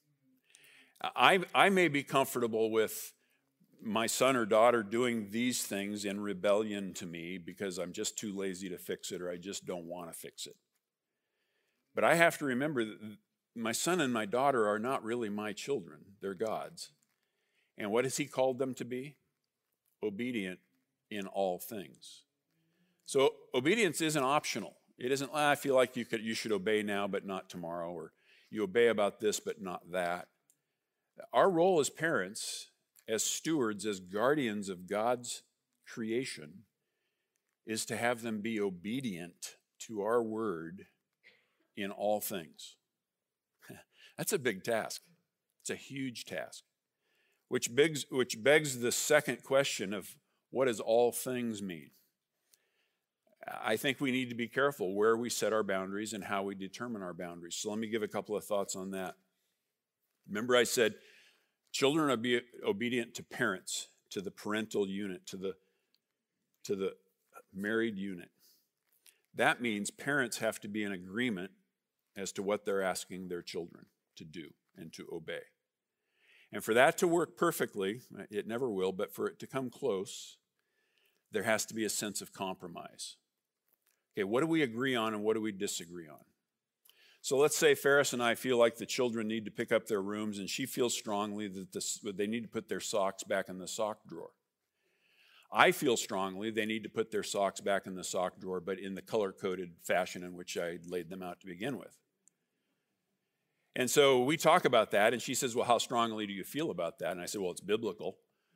I may be comfortable with my son or daughter doing these things in rebellion to me because I'm just too lazy to fix it, or I just don't want to fix it. But I have to remember that my son and my daughter are not really my children. They're God's. And what has he called them to be? Obedient in all things. So obedience isn't optional. It isn't, I feel like you should obey now but not tomorrow, or you obey about this but not that. Our role as parents, as stewards, as guardians of God's creation, is to have them be obedient to our word in all things. That's a big task. It's a huge task, which begs the second question of what does all things mean? I think we need to be careful where we set our boundaries and how we determine our boundaries. So let me give a couple of thoughts on that. Remember I said children are obedient to parents, to the parental unit, to the married unit. That means parents have to be in agreement as to what they're asking their children to do and to obey. And for that to work perfectly, it never will, but for it to come close, there has to be a sense of compromise. Okay, what do we agree on and what do we disagree on? So let's say Ferris and I feel like the children need to pick up their rooms, and she feels strongly that they need to put their socks back in the sock drawer. I feel strongly they need to put their socks back in the sock drawer, but in the color-coded fashion in which I laid them out to begin with. And so we talk about that, and she says, well, how strongly do you feel about that? And I said, well, it's biblical.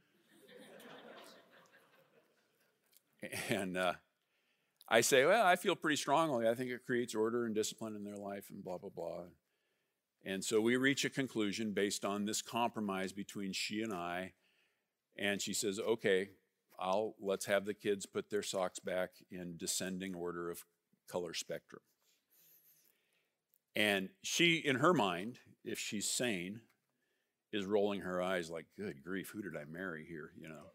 And I say, well, I feel pretty strongly. I think it creates order and discipline in their life and blah, blah, blah. And so we reach a conclusion based on this compromise between she and I. And she says, okay, let's have the kids put their socks back in descending order of color spectrum. And she, in her mind, if she's sane, is rolling her eyes like, good grief, who did I marry here, you know?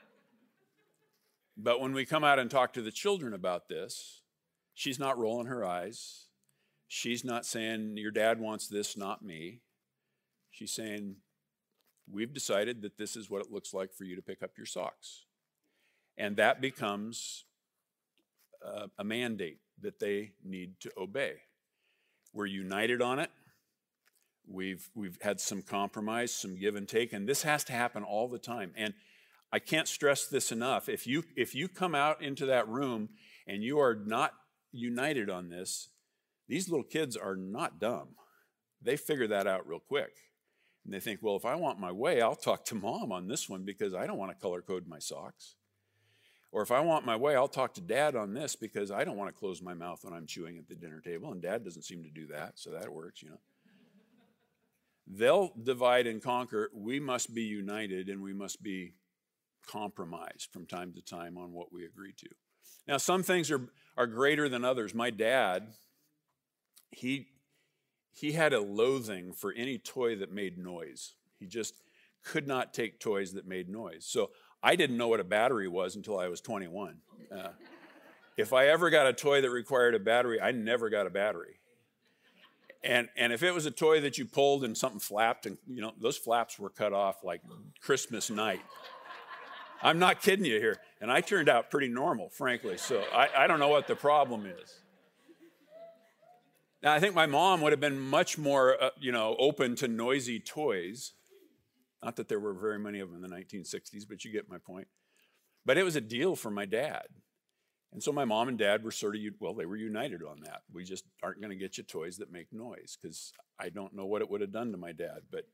But when we come out and talk to the children about this, she's not rolling her eyes. She's not saying, your dad wants this, not me. She's saying, we've decided that this is what it looks like for you to pick up your socks. And that becomes a mandate that they need to obey. We're united on it. We've had some compromise, some give and take, and this has to happen all the time. And I can't stress this enough. If you come out into that room and you are not united on this, these little kids are not dumb. They figure that out real quick. And they think, well, if I want my way, I'll talk to mom on this one because I don't want to color code my socks. Or if I want my way, I'll talk to dad on this because I don't want to close my mouth when I'm chewing at the dinner table, and dad doesn't seem to do that, so that works, you know. They'll divide and conquer. We must be united, and we must be compromised from time to time on what we agree to. Now, some things are greater than others. My dad, he had a loathing for any toy that made noise. He just could not take toys that made noise. So I didn't know what a battery was until I was 21. If I ever got a toy that required a battery, I never got a battery. And if it was a toy that you pulled and something flapped, and you know, those flaps were cut off like Christmas night. I'm not kidding you here. And I turned out pretty normal, frankly. So I don't know what the problem is. Now, I think my mom would have been much more, open to noisy toys. Not that there were very many of them in the 1960s, but you get my point. But it was a deal for my dad. And so my mom and dad were they were united on that. We just aren't going to get you toys that make noise, because I don't know what it would have done to my dad. But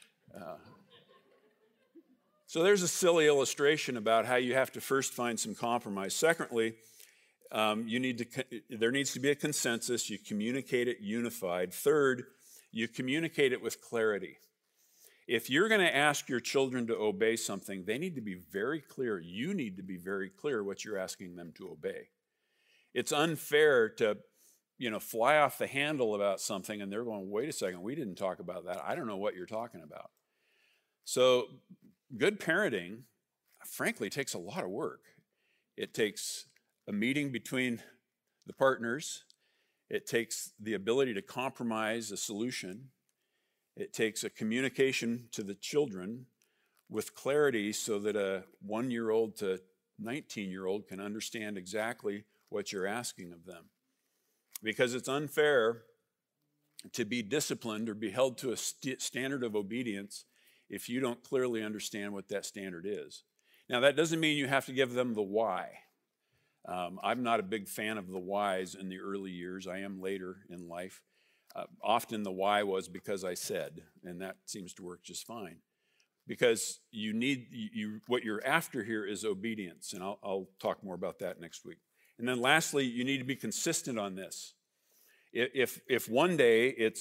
so there's a silly illustration about how you have to first find some compromise. Secondly, there needs to be a consensus. You communicate it unified. Third, you communicate it with clarity. If you're going to ask your children to obey something, they need to be very clear. You need to be very clear what you're asking them to obey. It's unfair to, fly off the handle about something and they're going, wait a second, we didn't talk about that. I don't know what you're talking about. So good parenting, frankly, takes a lot of work. It takes a meeting between the partners. It takes the ability to compromise a solution. It takes a communication to the children with clarity so that a 1-year-old to 19-year-old can understand exactly what you're asking of them. Because it's unfair to be disciplined or be held to a standard of obedience if you don't clearly understand what that standard is. Now, that doesn't mean you have to give them the why. I'm not a big fan of the whys in the early years. I am later in life. Often the why was because I said, and that seems to work just fine. Because what you're after here is obedience, and I'll talk more about that next week. And then lastly, you need to be consistent on this. If one day it's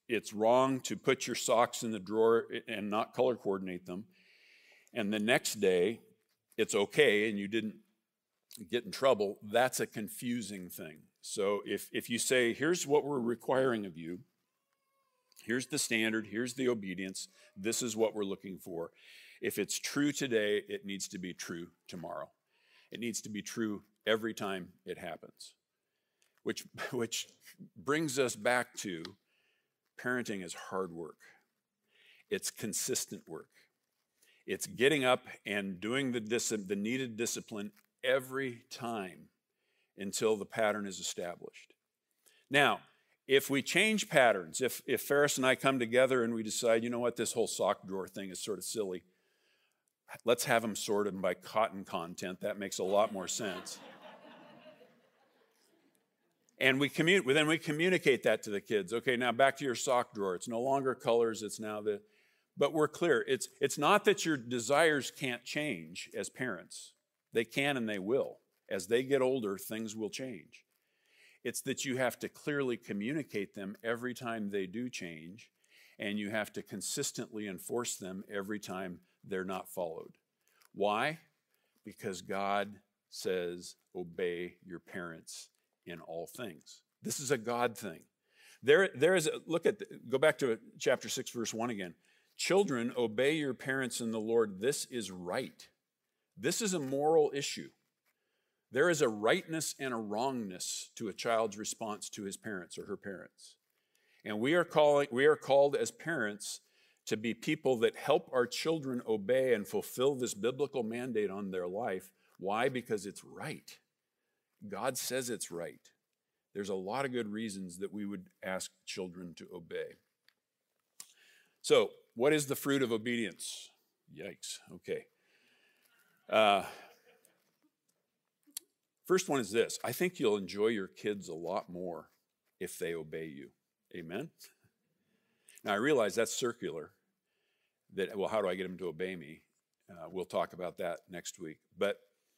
it's wrong to put your socks in the drawer and not color coordinate them, and the next day it's okay and you didn't get in trouble, that's a confusing thing. So if you say, here's what we're requiring of you, here's the standard, here's the obedience, this is what we're looking for. If it's true today, it needs to be true tomorrow. It needs to be true every time it happens. Which brings us back to parenting is hard work. It's consistent work. It's getting up and doing the needed discipline every time until the pattern is established. Now, if we change patterns, if Ferris and I come together and we decide, you know what, this whole sock drawer thing is sort of silly, let's have them sorted by cotton content. That makes a lot more sense. And we communicate that to the kids. Okay, now back to your sock drawer. It's no longer colors, it's now the... But we're clear, it's not that your desires can't change as parents. They can and they will. As they get older, things will change. It's that you have to clearly communicate them every time they do change, and you have to consistently enforce them every time they're not followed. Why? Because God says, obey your parents in all things. This is a God thing. Go back to chapter 6, verse 1 again. Children, obey your parents in the Lord. This is right. This is a moral issue. There is a rightness and a wrongness to a child's response to his parents or her parents. And we are called as parents to be people that help our children obey and fulfill this biblical mandate on their life. Why? Because it's right. God says it's right. There's a lot of good reasons that we would ask children to obey. So, what is the fruit of obedience? Yikes. Okay. First one is this. I think you'll enjoy your kids a lot more if they obey you. Amen? Now, I realize that's circular. Well, how do I get them to obey me? We'll talk about that next week. But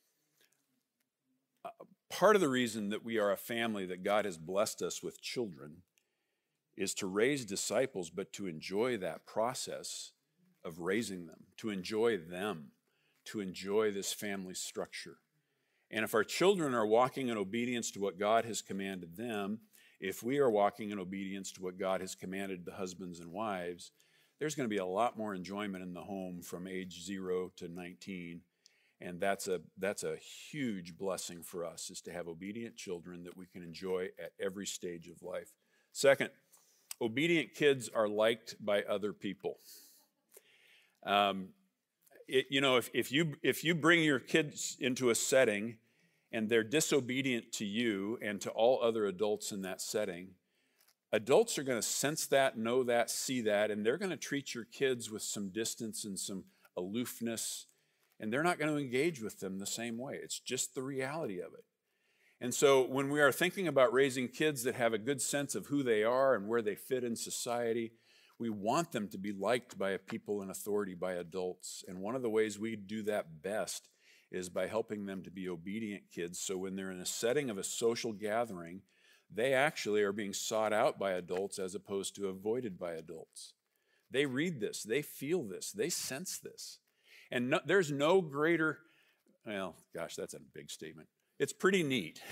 part of the reason that we are a family, that God has blessed us with children, is to raise disciples, but to enjoy that process of raising them, to enjoy them, to enjoy this family structure. And if our children are walking in obedience to what God has commanded them, if we are walking in obedience to what God has commanded the husbands and wives, there's going to be a lot more enjoyment in the home from age 0 to 19. And that's a huge blessing for us, is to have obedient children that we can enjoy at every stage of life. Second, obedient kids are liked by other people. If you bring your kids into a setting and they're disobedient to you and to all other adults in that setting, adults are going to sense that, know that, see that, and they're going to treat your kids with some distance and some aloofness, and they're not going to engage with them the same way. It's just the reality of it. And so when we are thinking about raising kids that have a good sense of who they are and where they fit in society, we want them to be liked by people in authority, by adults. And one of the ways we do that best is by helping them to be obedient kids. So when they're in a setting of a social gathering, they actually are being sought out by adults as opposed to avoided by adults. They read this, they feel this, they sense this. And there's no greater, well, gosh, that's a big statement. It's pretty neat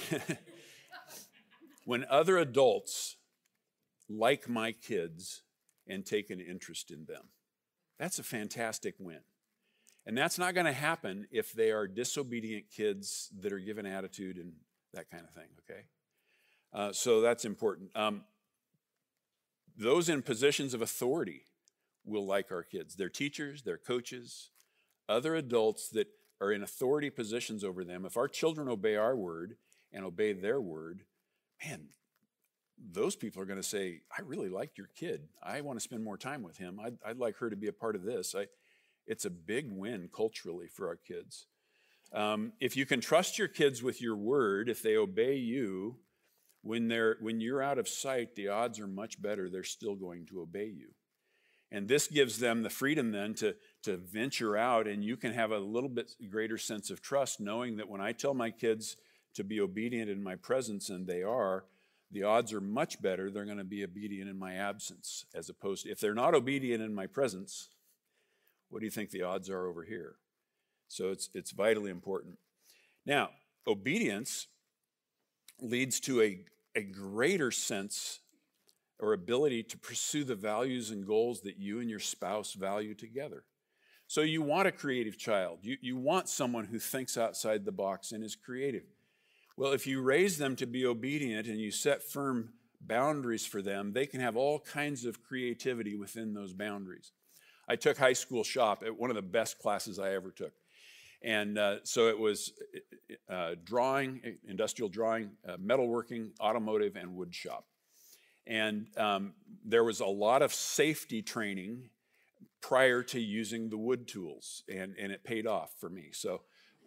when other adults like my kids and take an interest in them. That's a fantastic win. And that's not going to happen if they are disobedient kids that are given attitude and that kind of thing, okay? So that's important. Those in positions of authority will like our kids. Their teachers, their coaches, other adults that are in authority positions over them. If our children obey our word and obey their word, man, those people are going to say, I really like your kid. I want to spend more time with him. I'd like her to be a part of this. It's a big win culturally for our kids. If you can trust your kids with your word, if they obey you, when you're out of sight, the odds are much better they're still going to obey you. And this gives them the freedom then to venture out, and you can have a little bit greater sense of trust knowing that when I tell my kids to be obedient in my presence, and they are, the odds are much better they're going to be obedient in my absence, as opposed to if they're not obedient in my presence, what do you think the odds are over here? So it's vitally important. Now, obedience leads to a greater sense or ability to pursue the values and goals that you and your spouse value together. So you want a creative child. You want someone who thinks outside the box and is creative. Well, if you raise them to be obedient and you set firm boundaries for them, they can have all kinds of creativity within those boundaries. I took high school shop at one of the best classes I ever took. And so it was drawing, industrial drawing, metalworking, automotive, and wood shop. And there was a lot of safety training prior to using the wood tools, and it paid off for me. So,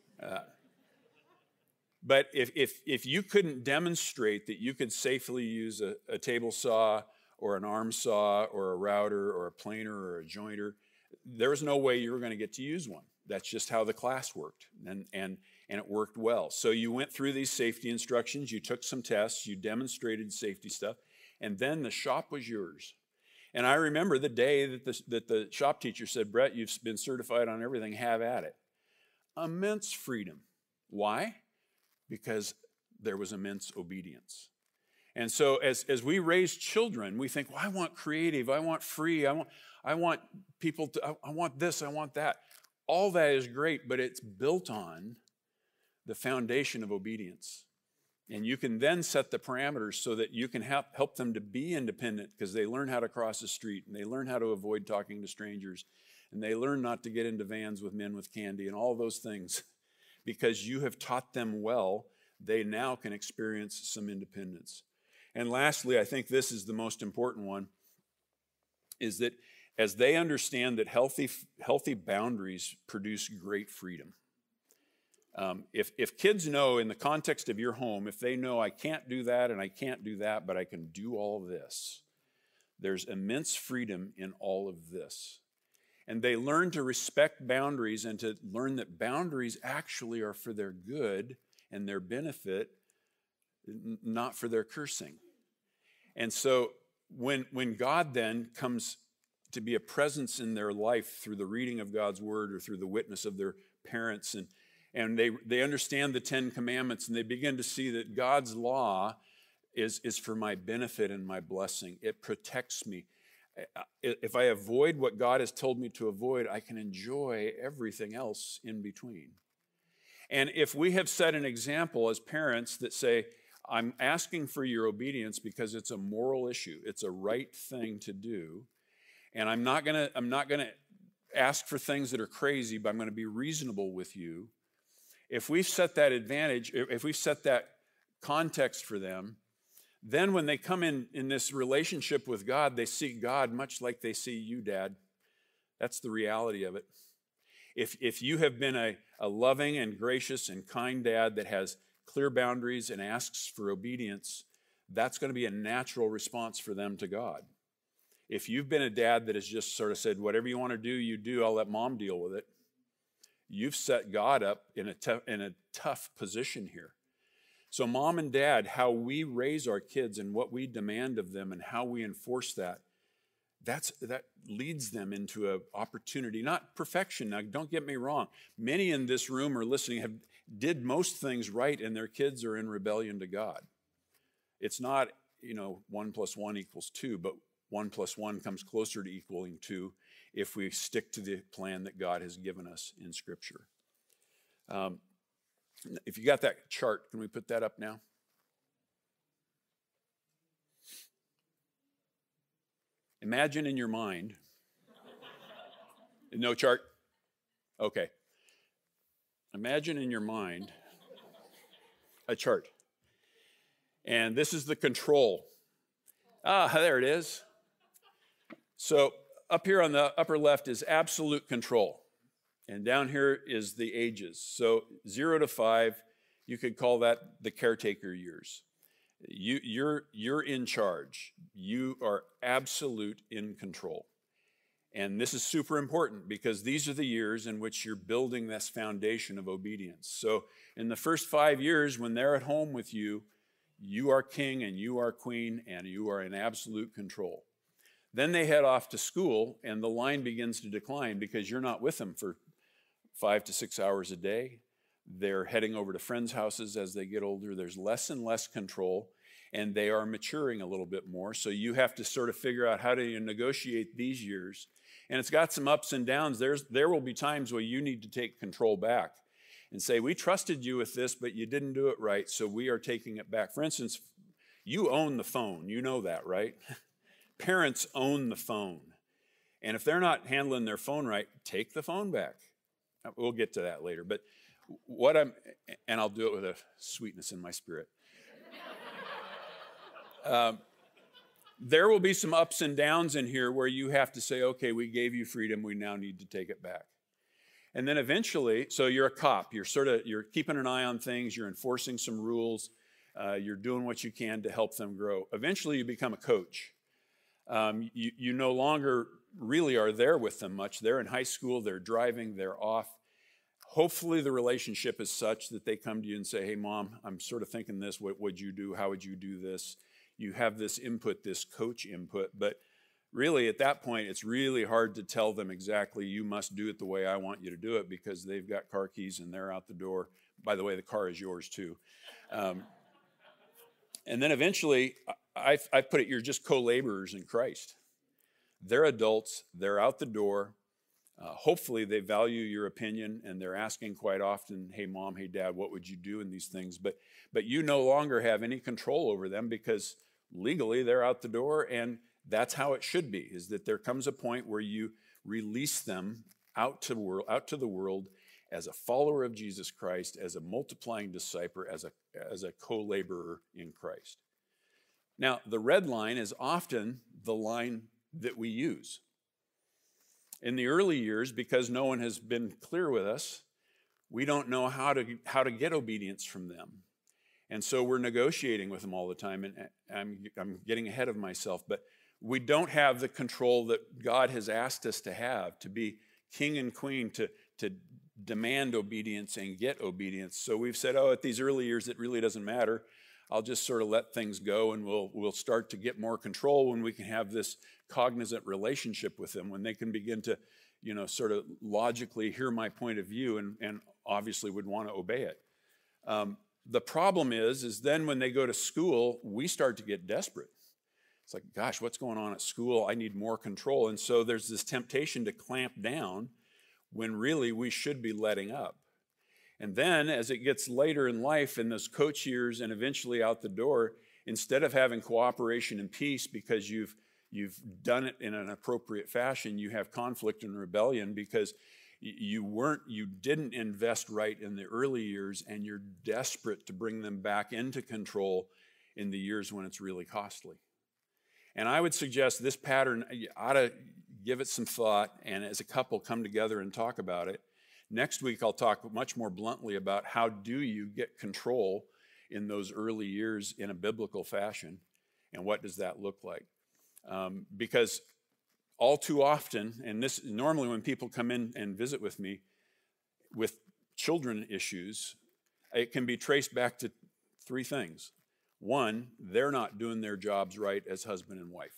but if you couldn't demonstrate that you could safely use a table saw or an arm saw or a router or a planer or a jointer, there was no way you were going to get to use one. That's just how the class worked, and it worked well. So you went through these safety instructions, you took some tests, you demonstrated safety stuff, and then the shop was yours. And I remember the day that the shop teacher said, Brett, you've been certified on everything, have at it. Immense freedom. Why? Because there was immense obedience. And so as we raise children, we think, well, I want creative, I want free, I want people to, I want this, I want that. All that is great, but it's built on the foundation of obedience. And you can then set the parameters so that you can help them to be independent, because they learn how to cross the street, and they learn how to avoid talking to strangers, and they learn not to get into vans with men with candy and all those things. Because you have taught them well, they now can experience some independence. And lastly, I think this is the most important one, is that as they understand that healthy boundaries produce great freedom. If kids know in the context of your home, if they know I can't do that and I can't do that, but I can do all this, there's immense freedom in all of this. And they learn to respect boundaries and to learn that boundaries actually are for their good and their benefit, not for their cursing. And so when God then comes to be a presence in their life through the reading of God's word or through the witness of their parents, and they understand the 10 Commandments, and they begin to see that God's law is for my benefit and my blessing. It protects me. If I avoid what God has told me to avoid, I can enjoy everything else in between. And if we have set an example as parents that say, I'm asking for your obedience because it's a moral issue, it's a right thing to do, and I'm not gonna ask for things that are crazy, but I'm going to be reasonable with you. If we've set that advantage, if we've set that context for them, then when they come in this relationship with God, they see God much like they see you, Dad. That's the reality of it. If you have been a loving and gracious and kind dad that has clear boundaries and asks for obedience, that's going to be a natural response for them to God. If you've been a dad that has just sort of said, whatever you want to do, you do, I'll let mom deal with it, you've set God up in a tough position here. So mom and dad, how we raise our kids and what we demand of them and how we enforce that leads them into an opportunity, not perfection. Now, don't get me wrong. Many in this room or listening did most things right, and their kids are in rebellion to God. It's not, 1 + 1 = 2, but 1 + 1 comes closer to equaling 2 if we stick to the plan that God has given us in Scripture. If you got that chart, can we put that up now? Imagine in your mind. No chart? Okay. Imagine in your mind a chart. And this is the control. There it is. So up here on the upper left is absolute control. And down here is the ages. So 0 to 5, you could call that the caretaker years. You're in charge. You are absolute in control. And this is super important because these are the years in which you're building this foundation of obedience. So in the first 5 years, when they're at home with you, You are king and you are queen and you are in absolute control. Then they head off to school and the line begins to decline because you're not with them for 5 to 6 hours a day. They're heading over to friends' houses as they get older. There's less and less control, and they are maturing a little bit more. So you have to sort of figure out how to negotiate these years. And it's got some ups and downs. There will be times where you need to take control back and say, we trusted you with this, but you didn't do it right, so we are taking it back. For instance, you own the phone. You know that, right? Parents own the phone. And if they're not handling their phone right, take the phone back. We'll get to that later. But and I'll do it with a sweetness in my spirit. There will be some ups and downs in here where you have to say, okay, we gave you freedom, we now need to take it back. And then eventually, so you're a cop, you're keeping an eye on things, you're enforcing some rules, you're doing what you can to help them grow. Eventually you become a coach. You no longer really are there with them much. They're in high school, they're driving, they're off. Hopefully the relationship is such that they come to you and say, hey, Mom, I'm sort of thinking this. What would you do? How would you do this? You have this input, this coach input. But really, at that point, it's really hard to tell them exactly, you must do it the way I want you to do it, because they've got car keys and they're out the door. By the way, the car is yours too. And then eventually, I put it, you're just co-laborers in Christ. They're adults. They're out the door. Hopefully they value your opinion and they're asking quite often, hey, Mom, hey, Dad, what would you do in these things? But you no longer have any control over them because legally they're out the door, and that's how it should be, is that there comes a point where you release them out to the world as a follower of Jesus Christ, as a multiplying disciple, as a co-laborer in Christ. Now, the red line is often the line that we use. In the early years, because no one has been clear with us, we don't know how to get obedience from them. And so we're negotiating with them all the time, and I'm getting ahead of myself, but we don't have the control that God has asked us to have, to be king and queen, to demand obedience and get obedience. So we've said, at these early years, it really doesn't matter. I'll just sort of let things go, and we'll start to get more control when we can have this cognizant relationship with them, when they can begin to, sort of logically hear my point of view and obviously would want to obey it. The problem is then when they go to school, we start to get desperate. It's like, gosh, what's going on at school? I need more control. And so there's this temptation to clamp down when really we should be letting up. And then as it gets later in life, in those coach years and eventually out the door, instead of having cooperation and peace because you've done it in an appropriate fashion, you have conflict and rebellion because you didn't invest right in the early years, and you're desperate to bring them back into control in the years when it's really costly. And I would suggest this pattern, you ought to give it some thought, and as a couple come together and talk about it. Next week, I'll talk much more bluntly about how do you get control in those early years in a biblical fashion, and what does that look like? Because all too often, and this normally when people come in and visit with me with children issues, it can be traced back to three things. One, they're not doing their jobs right as husband and wife.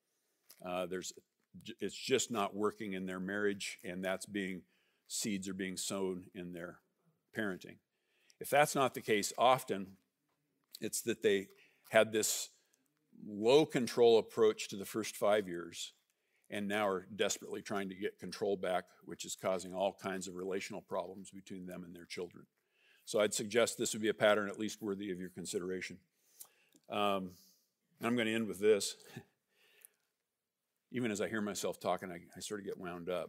It's just not working in their marriage, and seeds are being sown in their parenting. If that's not the case, often it's that they had this low control approach to the first 5 years, and now are desperately trying to get control back, which is causing all kinds of relational problems between them and their children. So I'd suggest this would be a pattern at least worthy of your consideration. I'm going to end with this. Even as I hear myself talking, I sort of get wound up.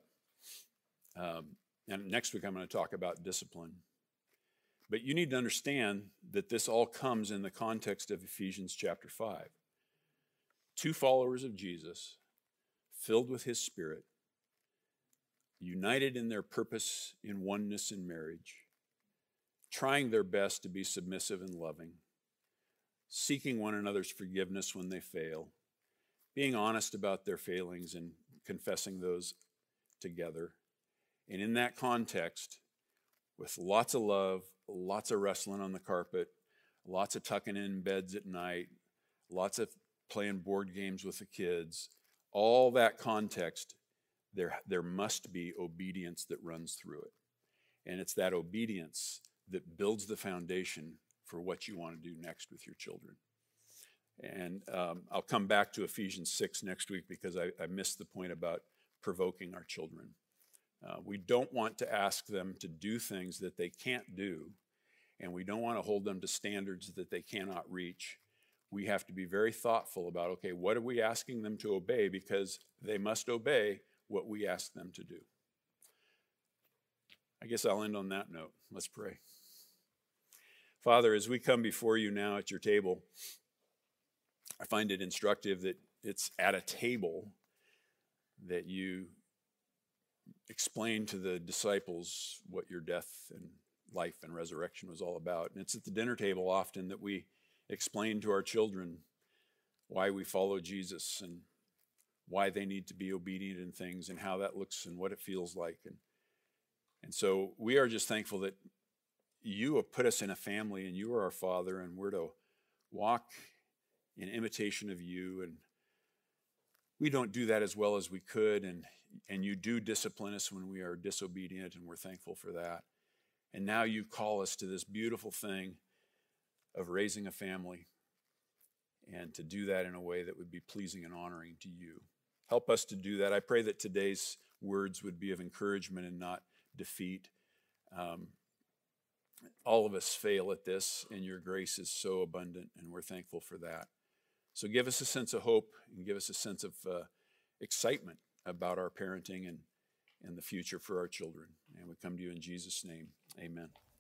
And next week I'm going to talk about discipline. But you need to understand that this all comes in the context of Ephesians chapter 5. 2 followers of Jesus, filled with his Spirit, united in their purpose in oneness in marriage, trying their best to be submissive and loving, seeking one another's forgiveness when they fail, being honest about their failings and confessing those together. And in that context, with lots of love, lots of wrestling on the carpet, lots of tucking in beds at night, lots of playing board games with the kids, all that context, there must be obedience that runs through it. And it's that obedience that builds the foundation for what you want to do next with your children. And I'll come back to Ephesians 6 next week because I missed the point about provoking our children. We don't want to ask them to do things that they can't do, and we don't want to hold them to standards that they cannot reach. We have to be very thoughtful about, okay, what are we asking them to obey, because they must obey what we ask them to do. I guess I'll end on that note. Let's pray. Father, as we come before you now at your table, I find it instructive that it's at a table that you explain to the disciples what your death and life and resurrection was all about. And it's at the dinner table often that we explain to our children why we follow Jesus and why they need to be obedient in things and how that looks and what it feels like. And so we are just thankful that you have put us in a family and you are our Father, and we're to walk in imitation of you. And we don't do that as well as we could, and you do discipline us when we are disobedient, and we're thankful for that. And now you call us to this beautiful thing of raising a family, and to do that in a way that would be pleasing and honoring to you. Help us to do that. I pray that today's words would be of encouragement and not defeat. All of us fail at this, and your grace is so abundant, and we're thankful for that. So give us a sense of hope and give us a sense of excitement about our parenting and the future for our children. And we come to you in Jesus' name. Amen.